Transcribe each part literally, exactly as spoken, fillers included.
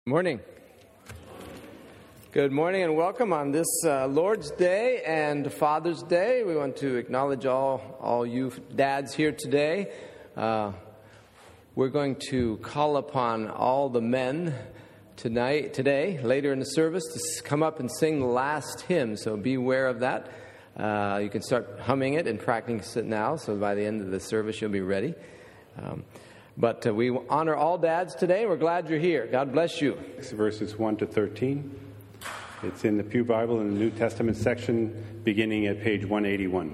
Morning. Good morning and welcome on this uh, Lord's Day and Father's Day. We want to acknowledge all, all you dads here today. Uh, we're going to call upon all the men tonight, today, later in the service, to come up and sing the last hymn. So be aware of that. Uh, you can start humming it and practicing it now, so by the end of the service you'll be ready. Um, But uh, we honor all dads today. We're glad you're here. God bless you. Verses one to thirteen. It's in the Pew Bible in the New Testament section, beginning at page one eighty-one.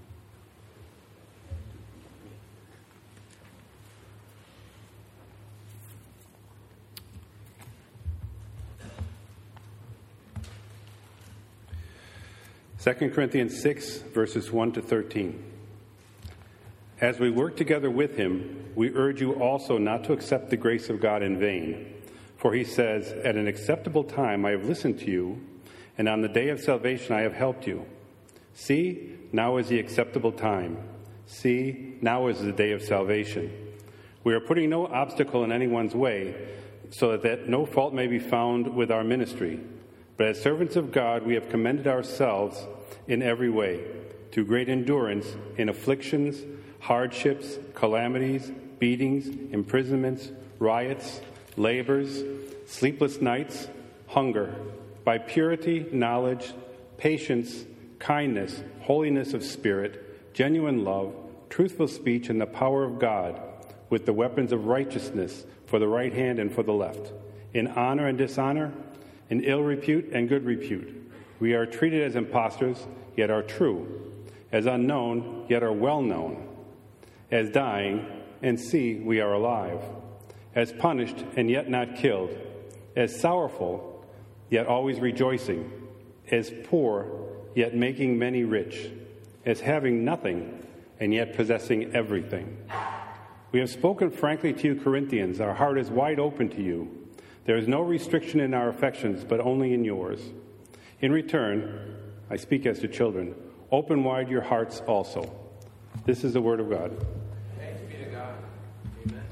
Second Corinthians six, verses one to thirteen. As we work together with him, we urge you also not to accept the grace of God in vain. For he says, "At an acceptable time I have listened to you, and on the day of salvation I have helped you. See, now is the acceptable time. See, now is the day of salvation. We are putting no obstacle in anyone's way, so that, that no fault may be found with our ministry. But as servants of God, we have commended ourselves in every way, to great endurance in afflictions, hardships, calamities, beatings, imprisonments, riots, labors, sleepless nights, hunger, by purity, knowledge, patience, kindness, holiness of spirit, genuine love, truthful speech, and the power of God, with the weapons of righteousness for the right hand and for the left, in honor and dishonor, in ill repute and good repute. We are treated as impostors, yet are true, as unknown, yet are well known, as dying, and see, we are alive, as punished, and yet not killed, as sorrowful, yet always rejoicing, as poor, yet making many rich, as having nothing, and yet possessing everything. We have spoken frankly to you, Corinthians. Our heart is wide open to you. There is no restriction in our affections, but only in yours. In return, I speak as to children, open wide your hearts also. This is the word of God. Thanks be to God. Amen.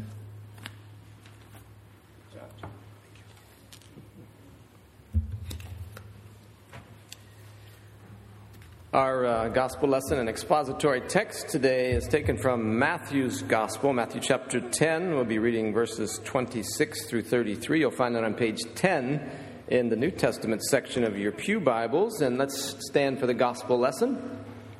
Our uh, gospel lesson and expository text today is taken from Matthew's Gospel, Matthew chapter ten. We'll be reading verses twenty-six through thirty-three. You'll find that on page ten in the New Testament section of your pew Bibles. And let's stand for the gospel lesson.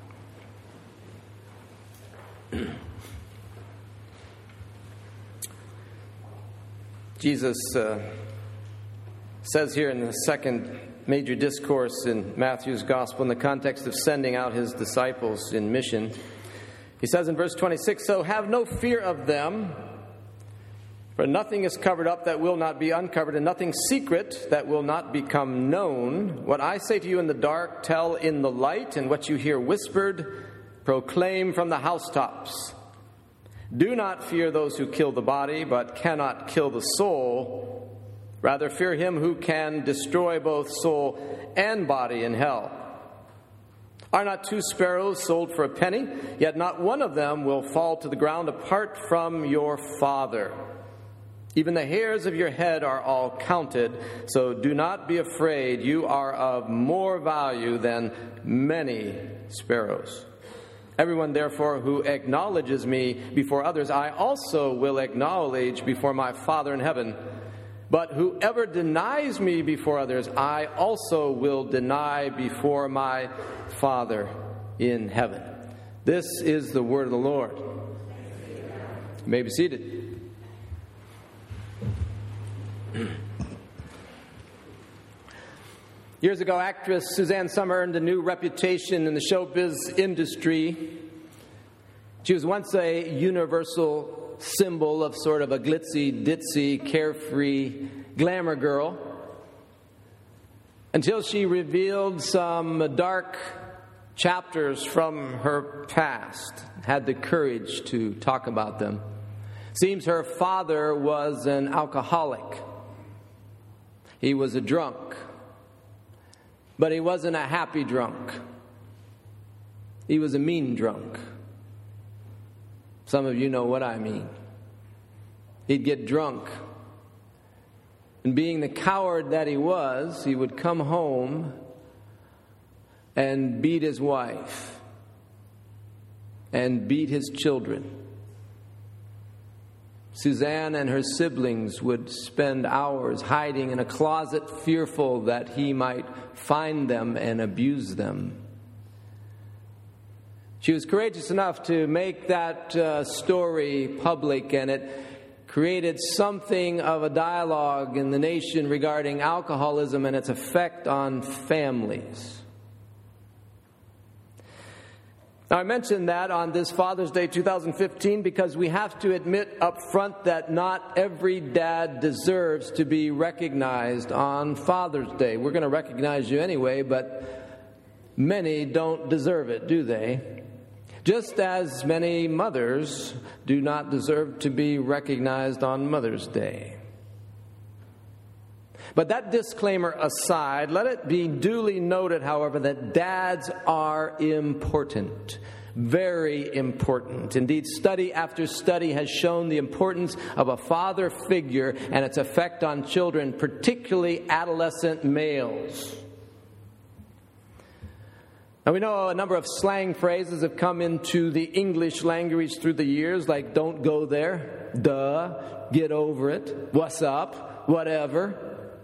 Jesus uh, says here in the second major discourse in Matthew's Gospel in the context of sending out his disciples in mission, he says in verse twenty-six, "So have no fear of them, for nothing is covered up that will not be uncovered, and nothing secret that will not become known. What I say to you in the dark, tell in the light, and what you hear whispered, proclaim from the housetops. Do not fear those who kill the body, but cannot kill the soul. Rather fear him who can destroy both soul and body in hell. Are not two sparrows sold for a penny? Yet not one of them will fall to the ground apart from your Father. Even the hairs of your head are all counted, so do not be afraid. You are of more value than many sparrows. Everyone, therefore, who acknowledges me before others, I also will acknowledge before my Father in heaven. But whoever denies me before others, I also will deny before my Father in heaven." This is the word of the Lord. You may be seated. Years ago, actress Suzanne Sommer earned a new reputation in the showbiz industry. She was once a universal symbol of sort of a glitzy-ditzy, carefree glamour girl, until she revealed some dark chapters from her past, had the courage to talk about them. Seems her father was an alcoholic. He was a drunk. But he wasn't a happy drunk. He was a mean drunk. Some of you know what I mean. He'd get drunk And being the coward that he was, he would come home and beat his wife and beat his children. Suzanne and her siblings would spend hours hiding in a closet, fearful that he might find them and abuse them. She was courageous enough to make that uh, story public, and it created something of a dialogue in the nation regarding alcoholism and its effect on families. Now, I mentioned that on this Father's Day two thousand fifteen because we have to admit up front that not every dad deserves to be recognized on Father's Day. We're going to recognize you anyway, but many don't deserve it, do they? Just as many mothers do not deserve to be recognized on Mother's Day. But that disclaimer aside, let it be duly noted, however, that dads are important. Very important. Indeed, study after study has shown the importance of a father figure and its effect on children, particularly adolescent males. Now, we know a number of slang phrases have come into the English language through the years, like don't go there, duh, get over it, what's up, whatever.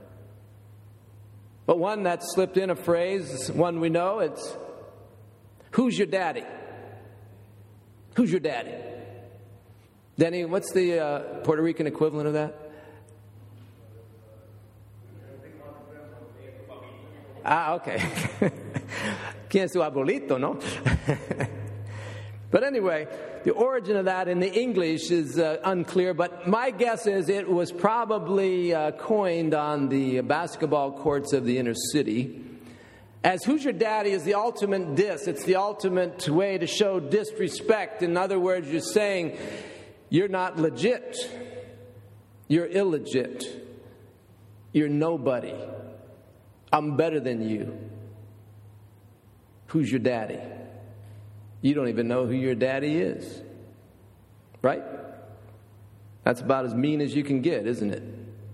But one that slipped in a phrase, one we know, it's, who's your daddy? Who's your daddy? Denny, what's the uh, Puerto Rican equivalent of that? Ah, okay. ¿Quién es su abuelito, no? But anyway, the origin of that in the English is uh, unclear, but my guess is it was probably uh, coined on the basketball courts of the inner city. As who's your daddy is the ultimate diss. It's the ultimate way to show disrespect. In other words, you're saying you're not legit. You're illegit. You're nobody. I'm better than you. Who's your daddy? You don't even know who your daddy is. Right? That's about as mean as you can get, isn't it?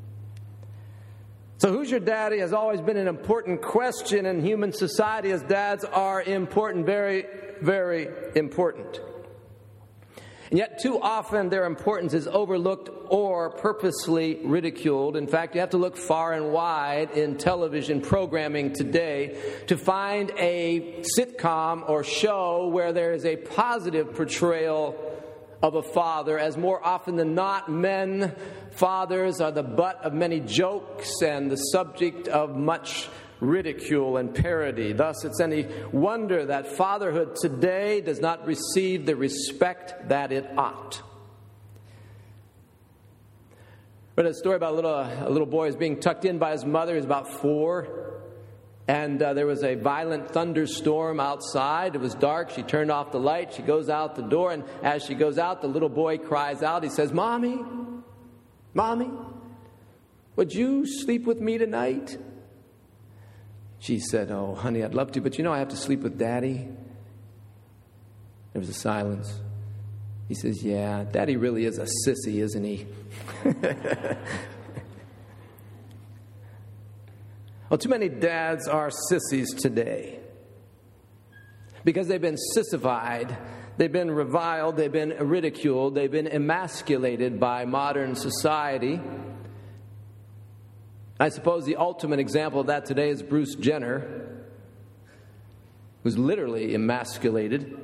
So who's your daddy has always been an important question in human society, as dads are important, very, very important. And yet too often their importance is overlooked or purposely ridiculed. In fact, you have to look far and wide in television programming today to find a sitcom or show where there is a positive portrayal of a father, as more often than not, men, fathers are the butt of many jokes and the subject of much ridicule and parody. Thus, it's any wonder that fatherhood today does not receive the respect that it ought. I read a story about a little, a little boy who's being tucked in by his mother. He's about four. And uh, there was a violent thunderstorm outside. It was dark. She turned off the light. She goes out the door. And as she goes out, the little boy cries out. He says, Mommy, Mommy, would you sleep with me tonight? She said, oh, honey, I'd love to, but you know I have to sleep with Daddy. There was a silence. He says, yeah, Daddy really is a sissy, isn't he? Well, too many dads are sissies today because they've been sissified, they've been reviled, they've been ridiculed, they've been emasculated by modern society. I suppose the ultimate example of that today is Bruce Jenner, who's literally emasculated.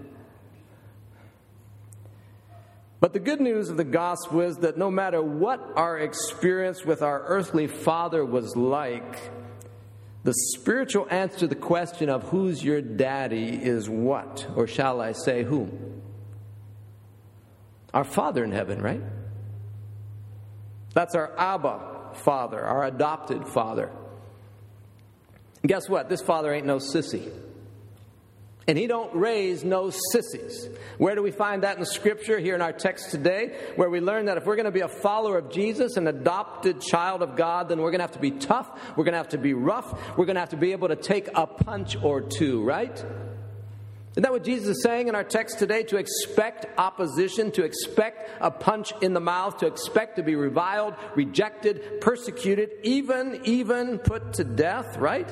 But the good news of the gospel is that no matter what our experience with our earthly father was like, the spiritual answer to the question of who's your daddy is what? Or shall I say whom? Our Father in heaven, right? That's our Abba Father, our adopted Father. And guess what? This Father ain't no sissy. And He don't raise no sissies. Where do we find that in Scripture? Here in our text today, where we learn that if we're going to be a follower of Jesus, an adopted child of God, then we're going to have to be tough, we're going to have to be rough, we're going to have to be able to take a punch or two, right? Isn't that what Jesus is saying in our text today? To expect opposition, to expect a punch in the mouth, to expect to be reviled, rejected, persecuted, even, even put to death, right?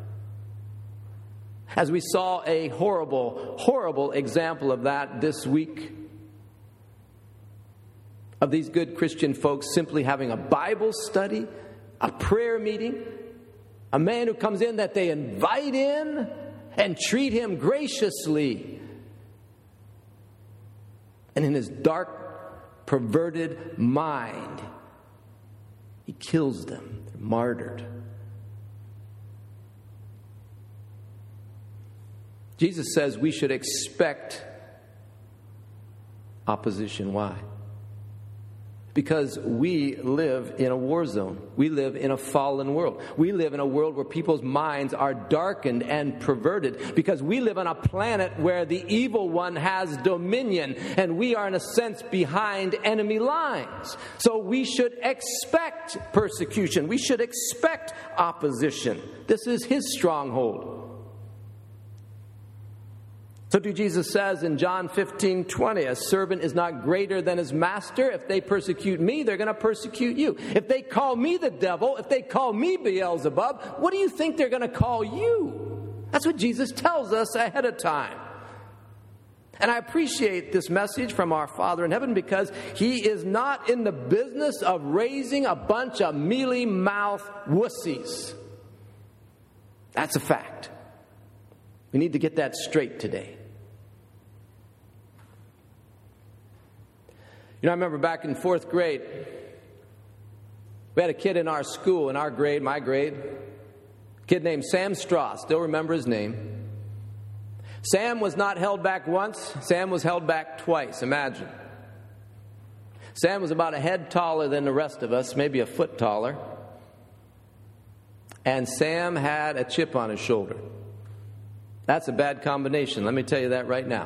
As we saw a horrible, horrible example of that this week, of these good Christian folks simply having a Bible study, a prayer meeting, a man who comes in that they invite in and treat him graciously. And in his dark, perverted mind, he kills them. They're martyred. Jesus says we should expect opposition. Why? Because we live in a war zone. We live in a fallen world. We live in a world where people's minds are darkened and perverted. Because we live on a planet where the evil one has dominion. And we are, in a sense, behind enemy lines. So we should expect persecution. We should expect opposition. This is his stronghold. So too Jesus says in John fifteen twenty, a servant is not greater than his master. If they persecute me, they're going to persecute you. If they call me the devil, if they call me Beelzebub, what do you think they're going to call you? That's what Jesus tells us ahead of time. And I appreciate this message from our Father in heaven because he is not in the business of raising a bunch of mealy-mouthed wussies. That's a fact. We need to get that straight today. You know, I remember back in fourth grade, we had a kid in our school, in our grade, my grade, a kid named Sam Straw. Still remember his name. Sam was not held back once. Sam was held back twice. Imagine. Sam was about a head taller than the rest of us, maybe a foot taller. And Sam had a chip on his shoulder. That's a bad combination. Let me tell you that right now.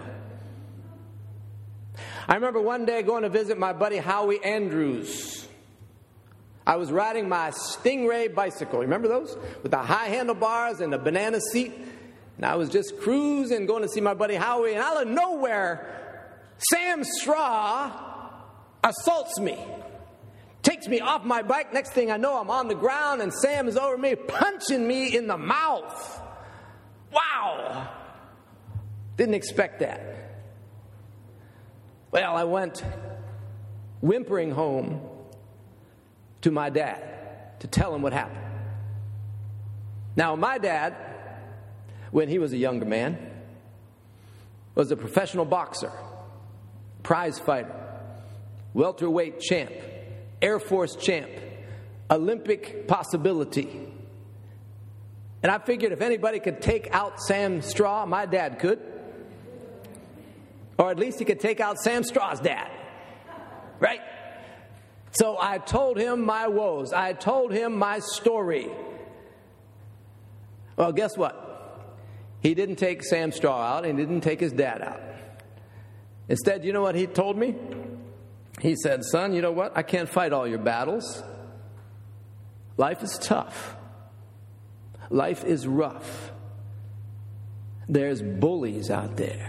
I remember one day going to visit my buddy Howie Andrews. I was riding my Stingray bicycle. Remember those? With the high handlebars and the banana seat. And I was just cruising, going to see my buddy Howie. And out of nowhere, Sam Straw assaults me. Takes me off my bike. Next thing I know, I'm on the ground and Sam is over me, punching me in the mouth. Wow! Didn't expect that. Well, I went whimpering home to my dad to tell him what happened. Now, my dad, when he was a younger man, was a professional boxer, prize fighter, welterweight champ, Air Force champ, Olympic possibility. And I figured if anybody could take out Sam Straw, my dad could. Or at least he could take out Sam Straw's dad. Right? So I told him my woes. I told him my story. Well, guess what? He didn't take Sam Straw out and he didn't take his dad out. Instead, you know what he told me? He said, son, you know what? I can't fight all your battles. Life is tough. Life is rough. There's bullies out there.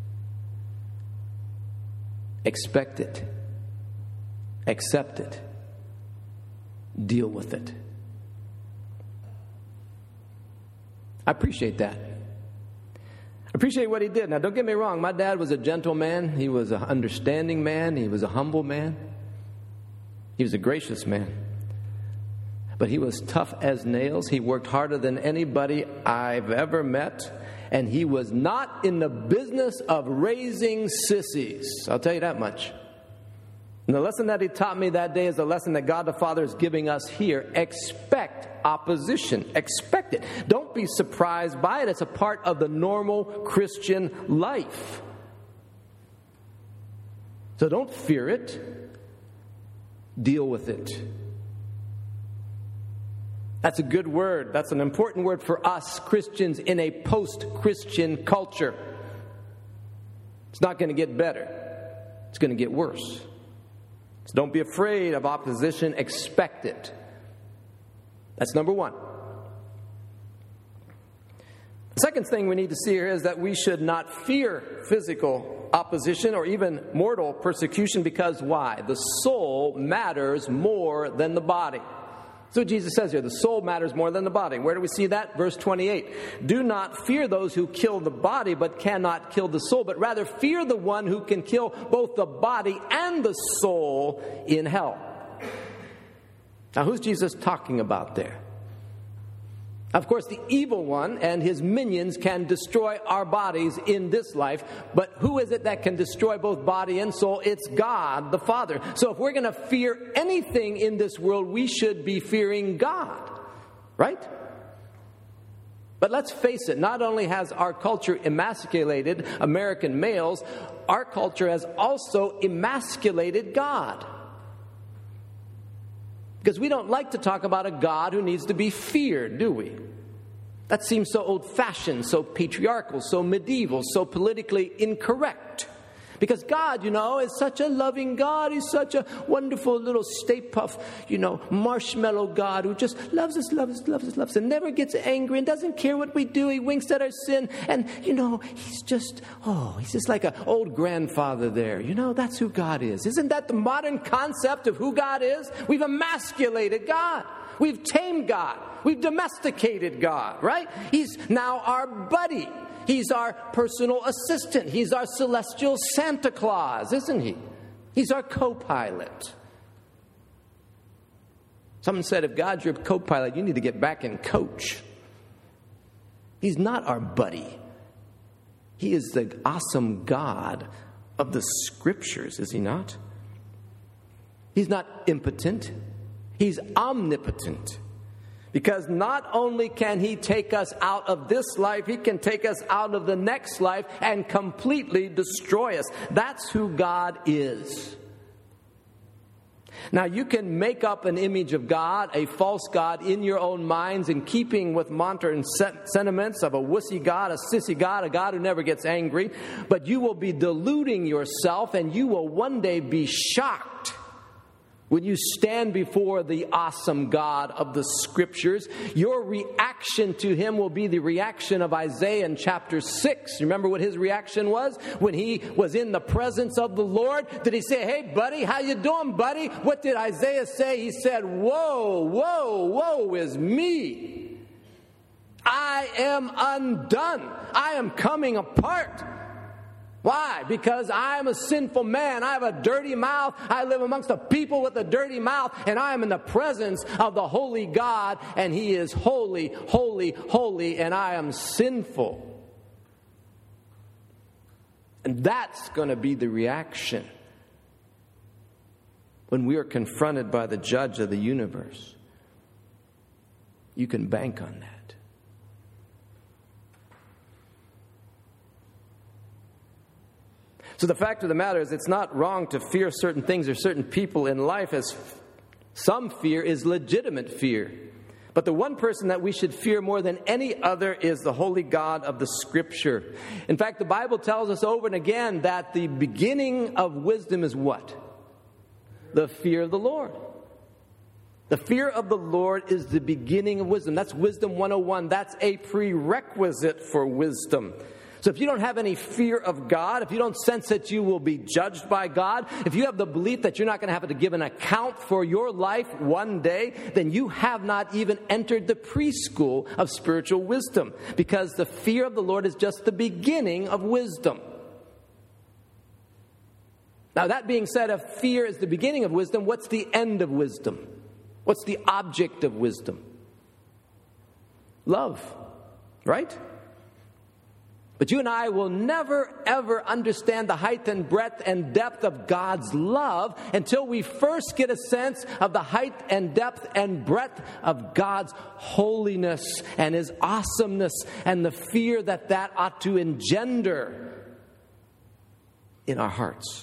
Expect it. Accept it. Deal with it. I appreciate that. I appreciate what he did. Now, don't get me wrong. My dad was a gentle man. He was an understanding man. He was a humble man. He was a gracious man. But he was tough as nails. He worked harder than anybody I've ever met. And he was not in the business of raising sissies. I'll tell you that much. And the lesson that he taught me that day is the lesson that God the Father is giving us here. Expect opposition. Expect it. Don't be surprised by it. It's a part of the normal Christian life. So don't fear it. Deal with it. That's a good word. That's an important word for us Christians in a post-Christian culture. It's not going to get better. It's going to get worse. So don't be afraid of opposition. Expect it. That's number one. Second thing we need to see here is that we should not fear physical opposition or even mortal persecution, because why? The soul matters more than the body. So Jesus says here, the soul matters more than the body. Where do we see that? Verse twenty-eight. Do not fear those who kill the body but cannot kill the soul, but rather fear the one who can kill both the body and the soul in hell. Now, who's Jesus talking about there? Of course, the evil one and his minions can destroy our bodies in this life, but who is it that can destroy both body and soul? It's God the Father. So if we're going to fear anything in this world, we should be fearing God, right? But let's face it, not only has our culture emasculated American males, our culture has also emasculated God. Because we don't like to talk about a God who needs to be feared, do we? That seems so old-fashioned, so patriarchal, so medieval, so politically incorrect. Because God, you know, is such a loving God. He's such a wonderful little Stay Puft, you know, marshmallow God who just loves us, loves us, loves us, loves us, and never gets angry and doesn't care what we do. He winks at our sin. And, you know, he's just, oh, he's just like an old grandfather there. You know, that's who God is. Isn't that the modern concept of who God is? We've emasculated God. We've tamed God. We've domesticated God, right? He's now our buddy. He's our personal assistant. He's our celestial Santa Claus, isn't he? He's our co-pilot. Someone said, if God's your co-pilot, you need to get back and coach. He's not our buddy. He is the awesome God of the Scriptures, is he not? He's not impotent. He's omnipotent. Because not only can he take us out of this life, he can take us out of the next life and completely destroy us. That's who God is. Now, you can make up an image of God, a false God, in your own minds, in keeping with modern sentiments of a wussy God, a sissy God, a God who never gets angry. But you will be deluding yourself, and you will one day be shocked when you stand before the awesome God of the Scriptures. Your reaction to him will be the reaction of Isaiah in chapter six. Remember what his reaction was when he was in the presence of the Lord? Did he say, hey, buddy, how you doing, buddy? What did Isaiah say? He said, whoa, whoa, woe is me. I am undone. I am coming apart. Why? Because I am a sinful man. I have a dirty mouth. I live amongst a people with a dirty mouth, and I am in the presence of the holy God, and he is holy, holy, holy, and I am sinful. And that's going to be the reaction when we are confronted by the judge of the universe. You can bank on that. So the fact of the matter is, it's not wrong to fear certain things or certain people in life, as some fear is legitimate fear. But the one person that we should fear more than any other is the holy God of the Scripture. In fact, the Bible tells us over and again that the beginning of wisdom is what? The fear of the Lord. The fear of the Lord is the beginning of wisdom. That's Wisdom one oh one. That's a prerequisite for wisdom. So if you don't have any fear of God, if you don't sense that you will be judged by God, if you have the belief that you're not going to have to give an account for your life one day, then you have not even entered the preschool of spiritual wisdom, because the fear of the Lord is just the beginning of wisdom. Now, that being said, if fear is the beginning of wisdom, what's the end of wisdom? What's the object of wisdom? Love, right? But you and I will never, ever understand the height and breadth and depth of God's love until we first get a sense of the height and depth and breadth of God's holiness and his awesomeness and the fear that that ought to engender in our hearts.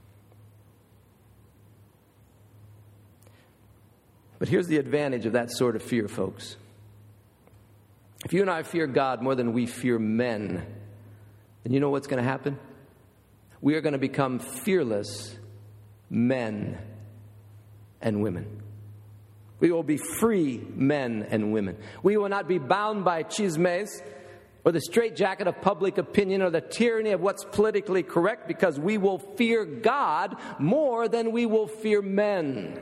But here's the advantage of that sort of fear, folks. If you and I fear God more than we fear men, then you know what's going to happen? We are going to become fearless men and women. We will be free men and women. We will not be bound by chismes, or the straitjacket of public opinion, or the tyranny of what's politically correct, because we will fear God more than we will fear men.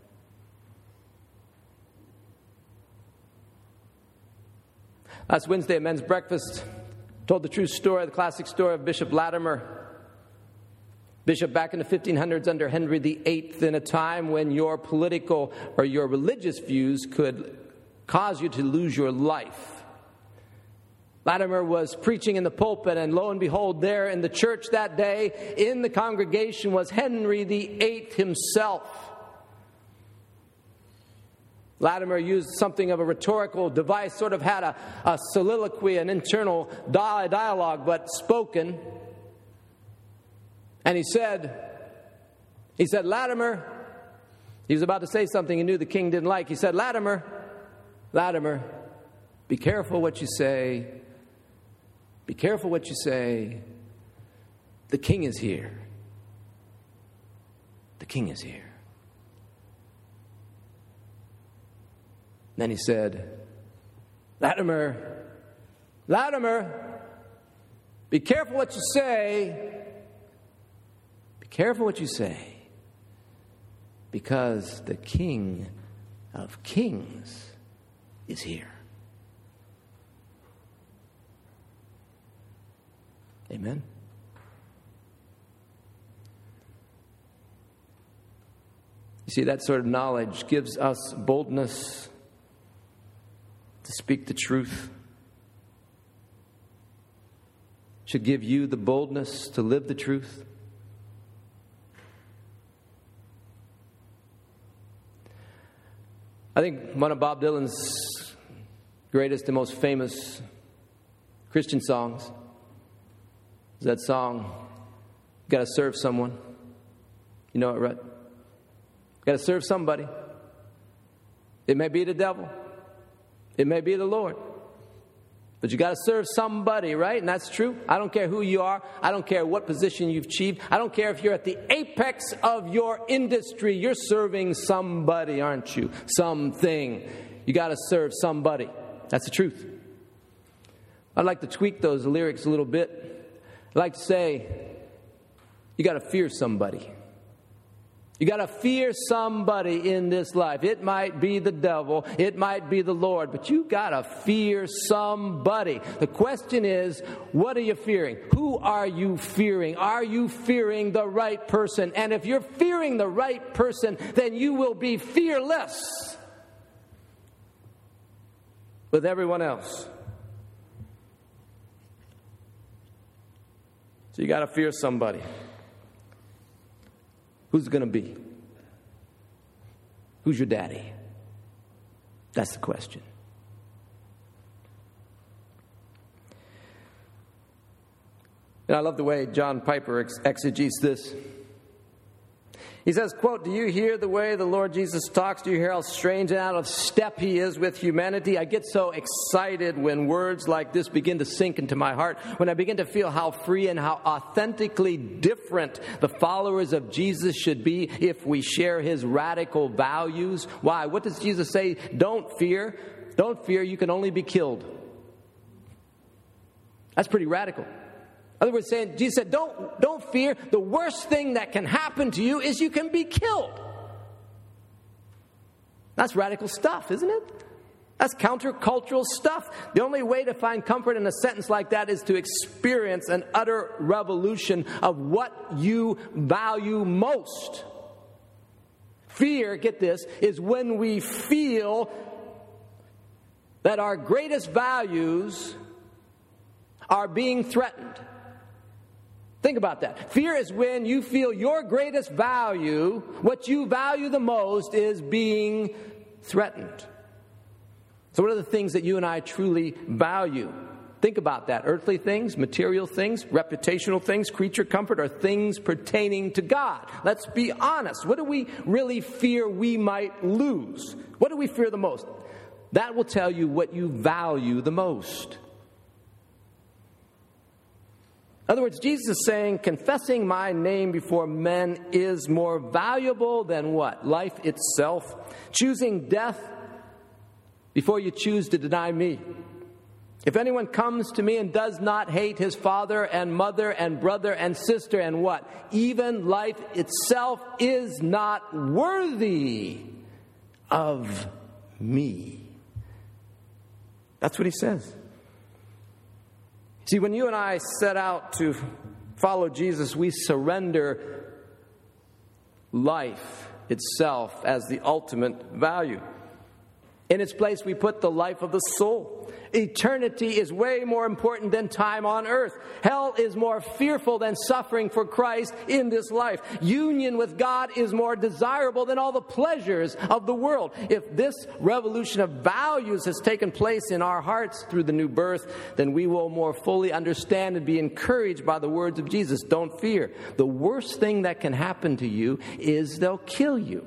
Last Wednesday at men's breakfast, told the true story, the classic story of Bishop Latimer. Bishop back in the fifteen hundreds under Henry the Eighth, in a time when your political or your religious views could cause you to lose your life. Latimer was preaching in the pulpit, and lo and behold, there in the church that day, in the congregation, was Henry the Eighth himself. Latimer used something of a rhetorical device, sort of had a, a soliloquy, an internal dialogue, but spoken. And he said, he said, Latimer, he was about to say something he knew the king didn't like. He said, Latimer, Latimer, be careful what you say. Be careful what you say. The king is here. The king is here. Then he said, Latimer, Latimer, be careful what you say. Be careful what you say. Because the King of Kings is here. Amen. You see, that sort of knowledge gives us boldness to speak the truth. Should give you the boldness to live the truth. I think one of Bob Dylan's greatest and most famous Christian songs is that song, "Got to Serve Someone." You know it, right? Got to serve somebody. It may be the devil. It may be the Lord. But you got to serve somebody, right? And that's true. I don't care who you are. I don't care what position you've achieved. I don't care if you're at the apex of your industry. You're serving somebody, aren't you? Something. You got to serve somebody. That's the truth. I'd like to tweak those lyrics a little bit. I'd like to say, you got to fear somebody. You got to fear somebody in this life. It might be the devil. It might be the Lord. But you got to fear somebody. The question is, what are you fearing? Who are you fearing? Are you fearing the right person? And if you're fearing the right person, then you will be fearless with everyone else. So you got to fear somebody. Who's it going to be? Who's your daddy? That's the question. And I love the way John Piper ex- exegetes this. He says, quote, "Do you hear the way the Lord Jesus talks? Do you hear how strange and out of step he is with humanity? I get so excited when words like this begin to sink into my heart, when I begin to feel how free and how authentically different the followers of Jesus should be if we share his radical values." Why? What does Jesus say? Don't fear. Don't fear. You can only be killed. That's pretty radical. In other words, saying, Jesus said, don't, don't fear. The worst thing that can happen to you is you can be killed. That's radical stuff, isn't it? That's countercultural stuff. The only way to find comfort in a sentence like that is to experience an utter revolution of what you value most. Fear, get this, is when we feel that our greatest values are being threatened. Think about that. Fear is when you feel your greatest value, what you value the most, is being threatened. So what are the things that you and I truly value? Think about that. Earthly things, material things, reputational things, creature comfort, or things pertaining to God. Let's be honest. What do we really fear we might lose? What do we fear the most? That will tell you what you value the most. In other words, Jesus is saying, confessing my name before men is more valuable than what? Life itself. Choosing death before you choose to deny me. If anyone comes to me and does not hate his father and mother and brother and sister and what? Even life itself is not worthy of me. That's what he says. See, when you and I set out to follow Jesus, we surrender life itself as the ultimate value. In its place, we put the life of the soul. Eternity is way more important than time on earth. Hell is more fearful than suffering for Christ in this life. Union with God is more desirable than all the pleasures of the world. If this revolution of values has taken place in our hearts through the new birth, then we will more fully understand and be encouraged by the words of Jesus. Don't fear. The worst thing that can happen to you is they'll kill you.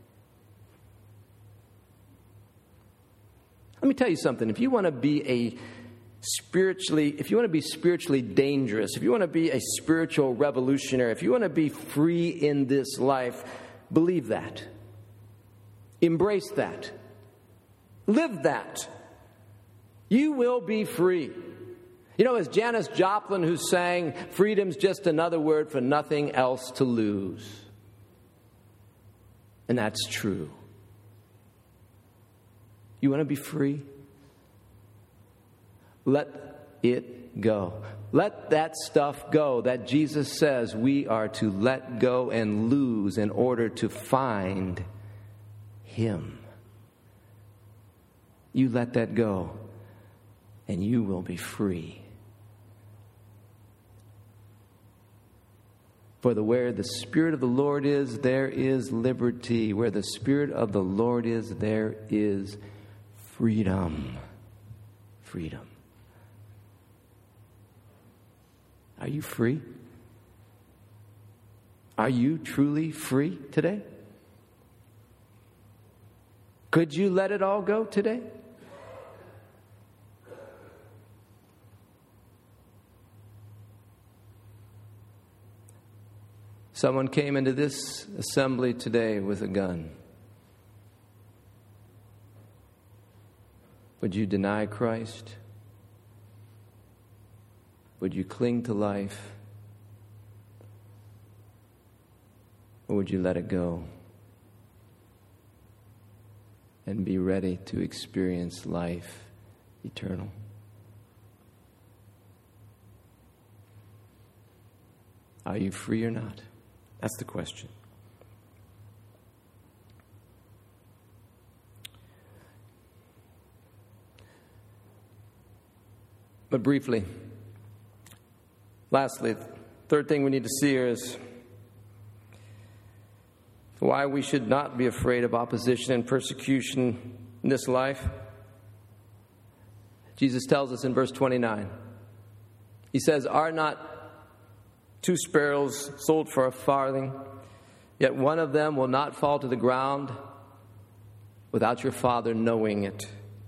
Let me tell you something. If you want to be a spiritually, if you want to be spiritually dangerous, if you want to be a spiritual revolutionary, if you want to be free in this life, believe that. Embrace that. Live that. You will be free. You know, as Janis Joplin, who sang, freedom's just another word for nothing else to lose. And that's true. You want to be free? Let it go. Let that stuff go that Jesus says we are to let go and lose in order to find Him. You let that go, and you will be free. For the where the Spirit of the Lord is, there is liberty. Where the Spirit of the Lord is, there is freedom. Freedom. Are you free? Are you truly free today? Could you let it all go today? Someone came into this assembly today with a gun. Would you deny Christ? Would you cling to life? Or would you let it go and be ready to experience life eternal? Are you free or not? That's the question. But briefly, lastly, third thing we need to see here is why we should not be afraid of opposition and persecution in this life. Jesus tells us in verse twenty-nine. He says, "Are not two sparrows sold for a farthing? Yet one of them will not fall to the ground without your Father knowing it."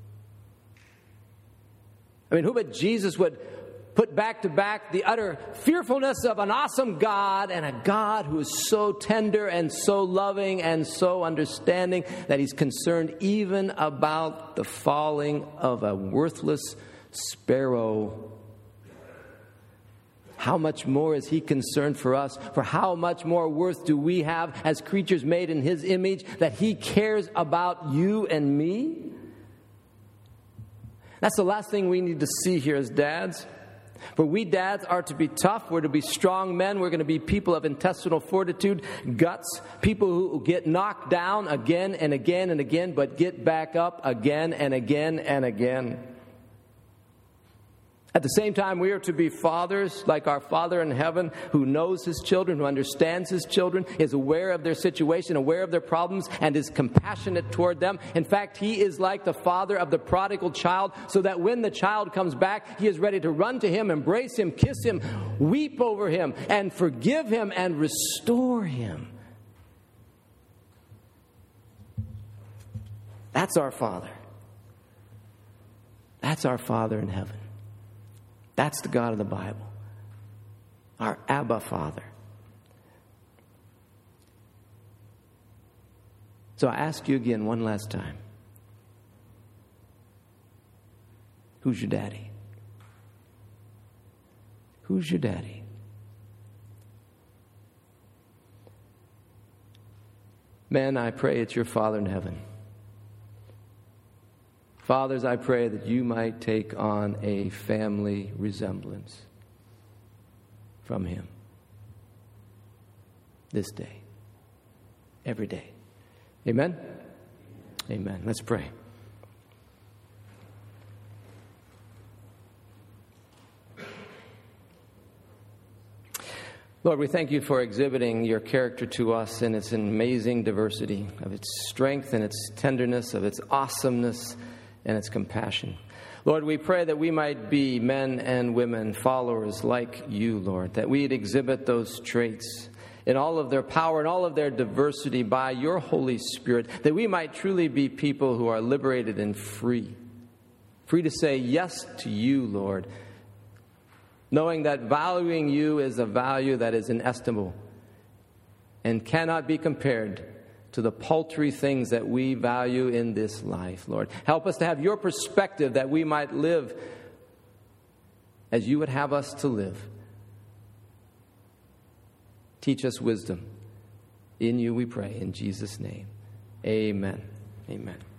I mean, who but Jesus would put back to back the utter fearfulness of an awesome God and a God who is so tender and so loving and so understanding that He's concerned even about the falling of a worthless sparrow. How much more is He concerned for us? For how much more worth do we have as creatures made in His image that He cares about you and me? That's the last thing we need to see here as dads. For we dads are to be tough. We're to be strong men. We're going to be people of intestinal fortitude, guts, people who get knocked down again and again and again, but get back up again and again and again. At the same time, we are to be fathers like our Father in heaven, who knows His children, who understands His children, is aware of their situation, aware of their problems, and is compassionate toward them. In fact, He is like the father of the prodigal child, so that when the child comes back, He is ready to run to him, embrace him, kiss him, weep over him, and forgive him and restore him. That's our Father. That's our Father in heaven. That's the God of the Bible, our Abba Father. So I ask you again one last time. Who's your daddy? Who's your daddy? Men, I pray it's your Father in heaven. Fathers, I pray that you might take on a family resemblance from him this day, every day. Amen? Amen. Let's pray. Lord, we thank you for exhibiting your character to us in its amazing diversity, of its strength and its tenderness, of its awesomeness and its compassion. Lord, we pray that we might be men and women, followers like you, Lord, that we'd exhibit those traits in all of their power and all of their diversity by your Holy Spirit, that we might truly be people who are liberated and free, free to say yes to you, Lord, knowing that valuing you is a value that is inestimable and cannot be compared to the paltry things that we value in this life, Lord. Help us to have your perspective that we might live as you would have us to live. Teach us wisdom. In you we pray, in Jesus' name. Amen. Amen.